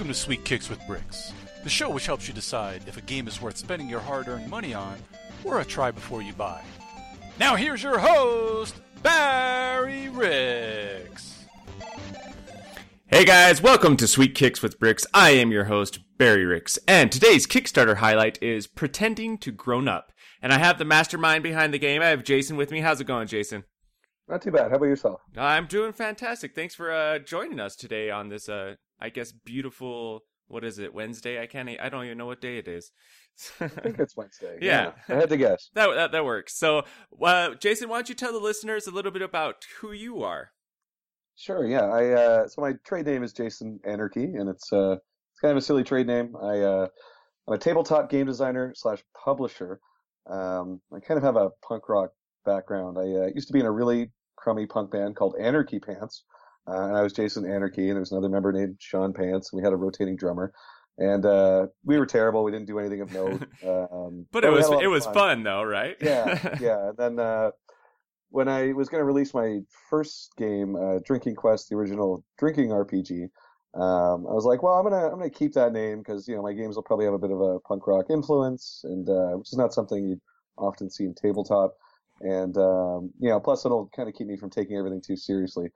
to Sweet Kicks with Bricks, the show which helps you decide if a game is worth spending your hard-earned money on or a try before you buy. Now here's your host, Barry Ricks. Hey guys, welcome to Sweet Kicks with Bricks. I am your host, Barry Ricks, and today's Kickstarter highlight is Pretending to Grown Up. And I have the mastermind behind the game. I have Jason with me. How's it going, Jason? Not too bad. How about yourself? I'm doing fantastic. Thanks for joining us today on this, I guess, beautiful, what is it, Wednesday? I don't even know what day it is. I think it's Wednesday. Yeah. I had to guess. That works. So, Jason, why don't you tell the listeners a little bit about who you are? Sure, yeah. So my trade name is Jason Anarchy, and it's kind of a silly trade name. I'm a tabletop game designer / publisher. I kind of have a punk rock background. I used to be in a really crummy punk band called Anarchy Pants, and I was Jason Anarchy, and there was another member named Sean Pants, and we had a rotating drummer. And we were terrible. We didn't do anything of note. But it was fun though, right? Yeah. And then when I was going to release my first game, Drinking Quest, the original drinking RPG, I was like, well, I'm gonna keep that name because my games will probably have a bit of a punk rock influence, and which is not something you often see in tabletop. And plus it'll kind of keep me from taking everything too seriously.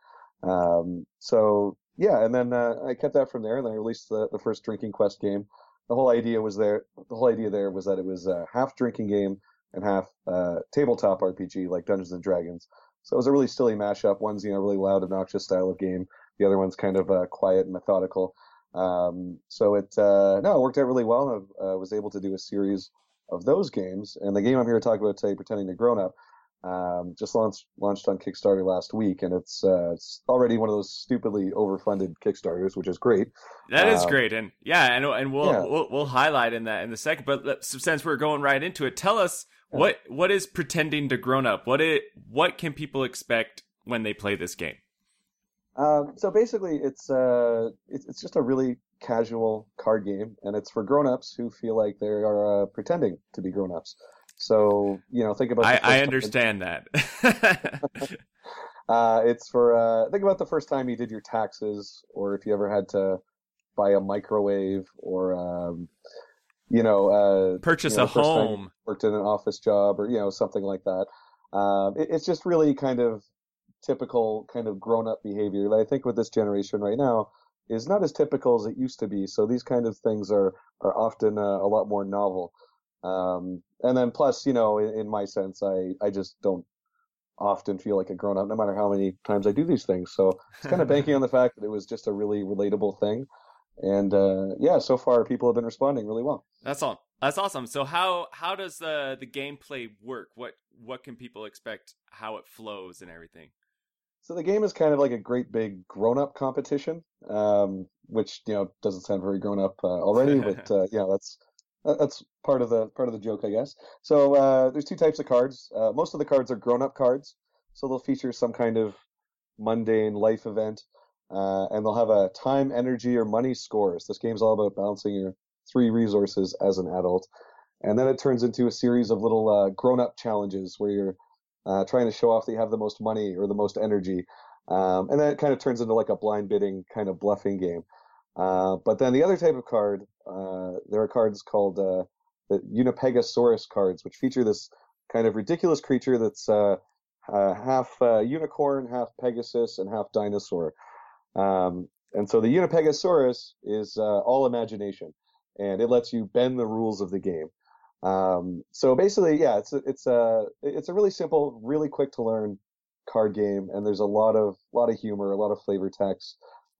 So yeah, and then I kept that from there, and then I released the first Drinking Quest game. The whole idea there was that it was a half drinking game and half tabletop RPG like Dungeons and Dragons. So it was a really silly mashup. One's really loud, obnoxious style of game. The other one's kind of quiet and methodical. So it worked out really well, and I was able to do a series of those games. And the game I'm here to talk about today, Pretending to Grown Up, just launched on Kickstarter last week, and it's already one of those stupidly overfunded Kickstarters, which is great. That is great, and we'll highlight in the second. But since we're going right into it, tell us what is Pretending to Grown Up. What can people expect when they play this game? So basically, it's just a really casual card game, and it's for grown-ups who feel like they are pretending to be grown-ups. So think about. I understand that. It's for think about the first time you did your taxes, or if you ever had to buy a microwave, or purchase a home, worked in an office job, or something like that. It's just really kind of typical kind of grown-up behavior that I think with this generation right now is not as typical as it used to be. So these kind of things are often a lot more novel. And then plus, in my sense, I just don't often feel like a grown-up no matter how many times I do these things. So it's kind of banking on the fact that it was just a really relatable thing. And so far people have been responding really well. That's all. That's awesome. So how does the gameplay work? What can people expect? How it flows and everything? So the game is kind of like a great big grown-up competition, which doesn't sound very grown-up already, but that's part of the joke, I guess. So there's two types of cards. Most of the cards are grown-up cards, so they'll feature some kind of mundane life event, and they'll have a time, energy, or money scores. This game's all about balancing your 3 resources as an adult, and then it turns into a series of little grown-up challenges where you're trying to show off that you have the most money or the most energy. And then it kind of turns into like a blind bidding kind of bluffing game. But then the other type of card, there are cards called the Unipegasaurus cards, which feature this kind of ridiculous creature that's half unicorn, half Pegasus, and half dinosaur. And so the Unipegasaurus is all imagination, and it lets you bend the rules of the game. So basically, yeah, it's a really simple, really quick to learn card game, and there's a lot of humor, a lot of flavor text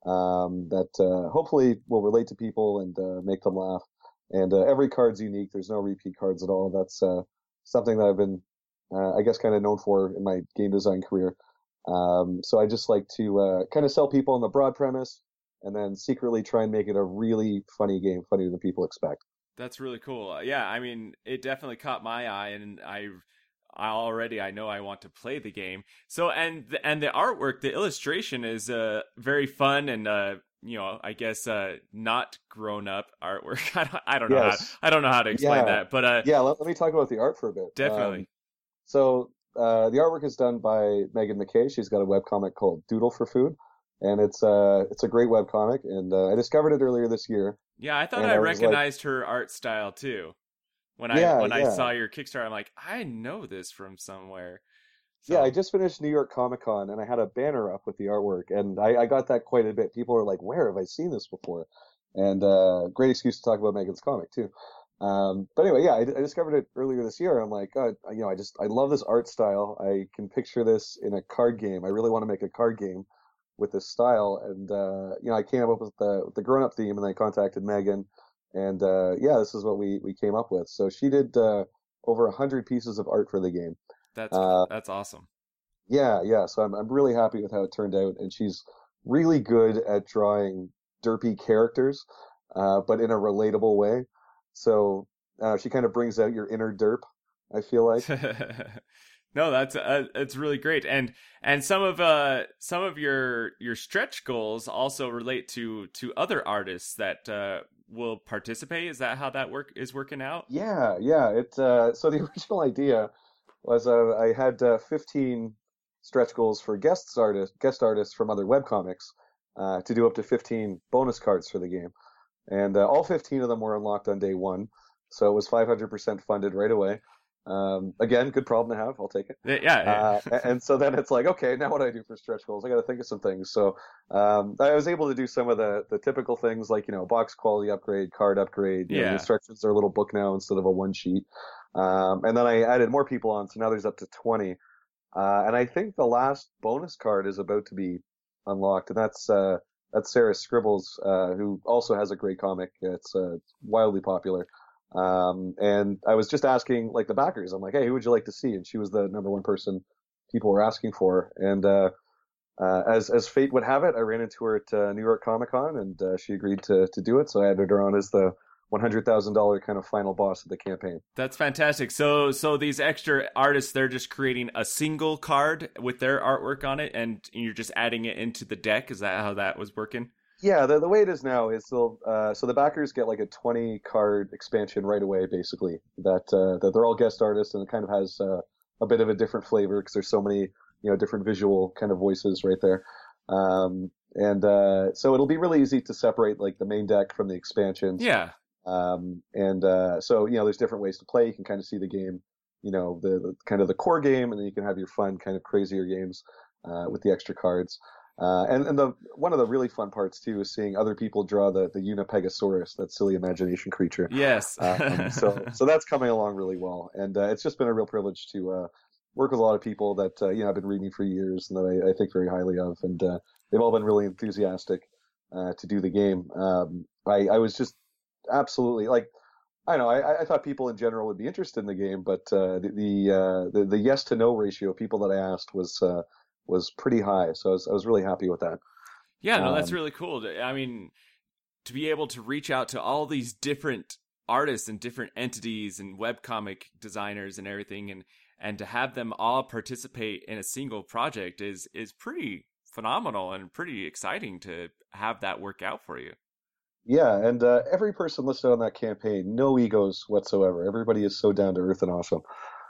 that hopefully will relate to people and make them laugh. And every card's unique. There's no repeat cards at all. That's something that I've been, I guess, kind of known for in my game design career. So I just like to kind of sell people on the broad premise, and then secretly try and make it a really funny game, funnier than people expect. That's really cool. Yeah, I mean, it definitely caught my eye, and I know I want to play the game. So, and the artwork, the illustration is very fun, and I guess not grown up artwork. I don't know. Yes. I don't know how to explain that, but let me talk about the art for a bit. Definitely. So the artwork is done by Megan McKay. She's got a webcomic called Doodle for Food, and it's a great webcomic, and I discovered it earlier this year, Yeah, I thought and I I was like, recognized her art style too. yeah, When I yeah. saw your Kickstarter, I'm like, I know this from somewhere. Yeah, I So just finished New York Comic Con and I had a banner up with the artwork, and I got that quite a bit. People are like, "Where have I seen this before?" And great excuse to talk about Megan's comic too. But anyway, yeah, I discovered it earlier this year. I'm like, God, I love this art style. I can picture this in a card game. I really want to make a card game with this style, and I came up with the grown up theme, and I contacted Megan, and yeah, this is what we came up with. So she did over 100 pieces of art for the game. Uh, that's awesome. yeah, yeah. So I'm really happy with how it turned out, and she's really good at drawing derpy characters, but in a relatable way. So she kind of brings out your inner derp, I feel like. No, that's it's really great, and some of your stretch goals also relate to other artists that will participate. Is that how that working out? Yeah, yeah. So the original idea was I had 15 stretch goals for guest artists from other webcomics to do up to 15 bonus cards for the game. And all 15 of them were unlocked on day one. So it was 500% funded right away. Again, good problem to have. I'll take it. Yeah, yeah. And so then it's like, okay, now what do I do for stretch goals? I got to think of some things. So I was able to do some of the typical things like, box quality upgrade, card upgrade. The Yeah. instructions are a little book now instead of a one sheet. And then I added more people on, so now there's up to 20. And I think the last bonus card is about to be unlocked, and that's Sarah Scribbles, who also has a great comic. It's wildly popular. And I was just asking like the backers, I'm like, hey, who would you like to see? And she was the number one person people were asking for. And as fate would have it, I ran into her at New York Comic Con, and she agreed to do it. So I added her on as the $100,000 kind of final boss of the campaign. That's fantastic. So these extra artists, they're just creating a single card with their artwork on it, and you're just adding it into the deck. Is that how that was working? Yeah, the way it is now is so the backers get like a 20 card expansion right away, basically. That they're all guest artists, and it kind of has a bit of a different flavor because there's so many different visual kind of voices right there. And so it'll be really easy to separate like the main deck from the expansions. Yeah. And so there's different ways to play. You can kind of see the game, the kind of the core game, and then you can have your fun kind of crazier games with the extra cards. And the one of the really fun parts too is seeing other people draw the Unipegasaurus, that silly imagination creature. Yes. So that's coming along really well, and it's just been a real privilege to work with a lot of people that I've been reading for years and that I think very highly of, and they've all been really enthusiastic to do the game. I was just absolutely like. I know. I thought people in general would be interested in the game, but the yes to no ratio of people that I asked was pretty high. So I was really happy with that. Yeah, no, that's really cool. I mean, to be able to reach out to all these different artists and different entities and webcomic designers and everything, and to have them all participate in a single project is pretty phenomenal and pretty exciting to have that work out for you. Yeah, and every person listed on that campaign, no egos whatsoever. Everybody is so down to earth and awesome.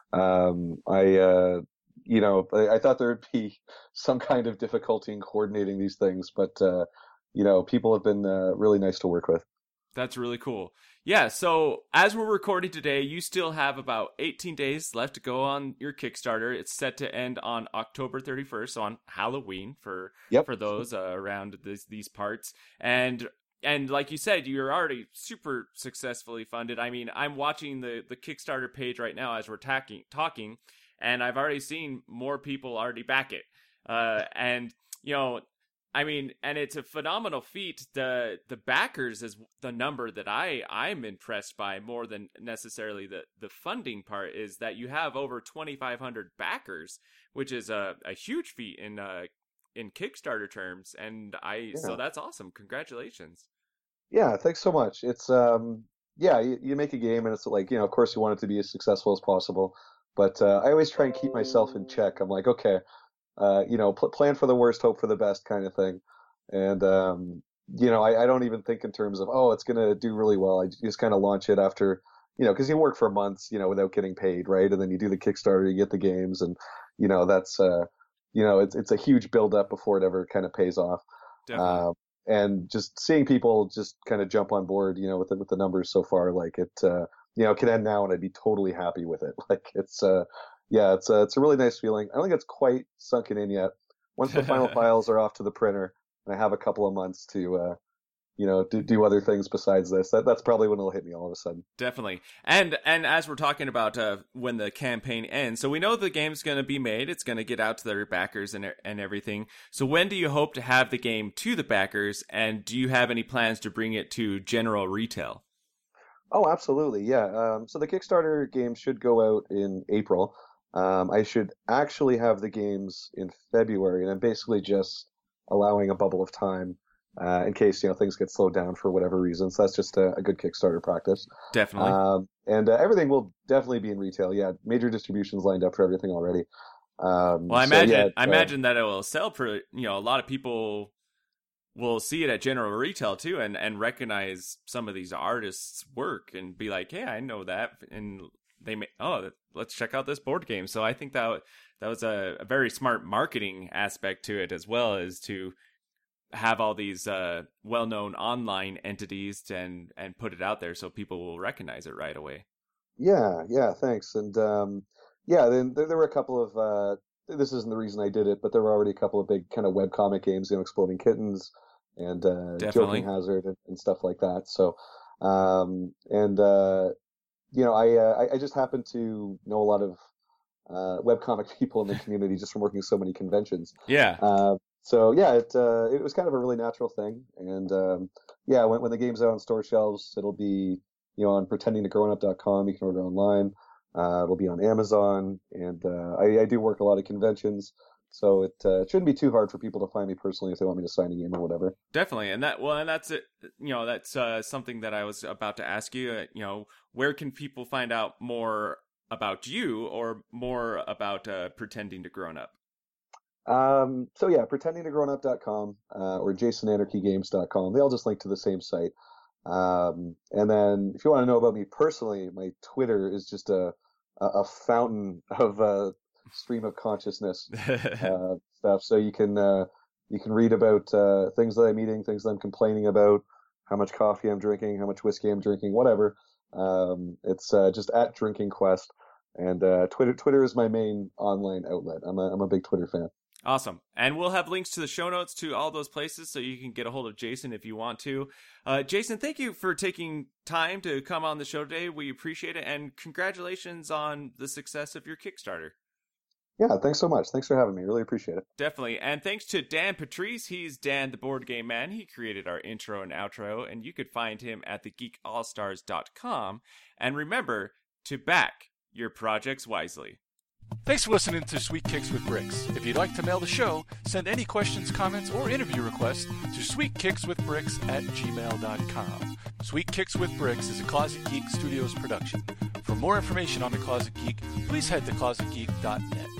I thought there would be some kind of difficulty in coordinating these things, but people have been really nice to work with. That's really cool. Yeah, so as we're recording today, you still have about 18 days left to go on your Kickstarter. It's set to end on October 31st, on Halloween for those around these parts. And like you said, you're already super successfully funded. I mean, I'm watching the Kickstarter page right now as we're talking, and I've already seen more people already back it. And I mean, and it's a phenomenal feat. The backers is the number that I'm impressed by more than necessarily the funding part, is that you have over 2,500 backers, which is a huge feat in Kickstarter terms. And so that's awesome. Congratulations. Yeah, thanks so much. It's you make a game and it's like, of course you want it to be as successful as possible, but I always try and keep myself in check. I'm like, okay, plan for the worst, hope for the best kind of thing. And, I don't even think in terms of, oh, it's going to do really well. I just kind of launch it after, because you work for months, without getting paid, right? And then you do the Kickstarter, you get the games, and, that's, it's a huge build up before it ever kind of pays off. Definitely. And just seeing people just kind of jump on board, with the numbers so far, like it, can end now, and I'd be totally happy with it. Like it's, yeah, it's a really nice feeling. I don't think it's quite sunken in yet. Once the final files are off to the printer, and I have a couple of months to, do other things besides this, that's probably when it'll hit me all of a sudden. Definitely. And as we're talking about when the campaign ends, so we know the game's going to be made. It's going to get out to their backers and everything. So when do you hope to have the game to the backers, and do you have any plans to bring it to general retail? Oh, absolutely. Yeah. So the Kickstarter game should go out in April. I should actually have the games in February, and I'm basically just allowing a bubble of time in case things get slowed down for whatever reason. So that's just a good Kickstarter practice. Definitely. And everything will definitely be in retail. Yeah, major distributions lined up for everything already. Well, I imagine that it will sell for a lot of people will see it at general retail too, and recognize some of these artists' work and be like, "Hey, I know that," and they may, let's check out this board game. So I think that was a very smart marketing aspect to it, as well as to have all these well-known online entities and put it out there so people will recognize it right away. Yeah, thanks. And then there were a couple of this isn't the reason I did it, but there were already a couple of big kind of webcomic games, Exploding Kittens and Joking Hazard and stuff like that. So I just happen to know a lot of webcomic people in the community just from working so many conventions. Yeah. So yeah, it was kind of a really natural thing, and when the game's out on store shelves, it'll be on pretendingtogrownup.com. You can order online. It'll be on Amazon, and I do work a lot of conventions, so it shouldn't be too hard for people to find me personally if they want me to sign a game or whatever. Definitely, and that's it. That's something that I was about to ask you. Where can people find out more about you or more about Pretending to Grown Up? So yeah, pretendingtogrownup.com or jasonanarchygames.com. They all just link to the same site. And then if you want to know about me personally, my Twitter is just a fountain of stream of consciousness stuff. So you can read about things that I'm eating, things that I'm complaining about, how much coffee I'm drinking, how much whiskey I'm drinking, whatever. It's just at Drinking Quest, and Twitter is my main online outlet. I'm a big Twitter fan. Awesome. And we'll have links to the show notes to all those places so you can get a hold of Jason if you want to. Jason, thank you for taking time to come on the show today. We appreciate it. And congratulations on the success of your Kickstarter. Yeah, thanks so much. Thanks for having me. Really appreciate it. Definitely. And thanks to Dan Patrice. He's Dan the Board Game Man. He created our intro and outro. And you could find him at thegeekallstars.com. And remember to back your projects wisely. Thanks for listening to Sweet Kicks with Bricks. If you'd like to mail the show, send any questions, comments, or interview requests to sweetkickswithbricks@gmail.com. Sweet Kicks with Bricks is a Closet Geek Studios production. For more information on The Closet Geek, please head to closetgeek.net.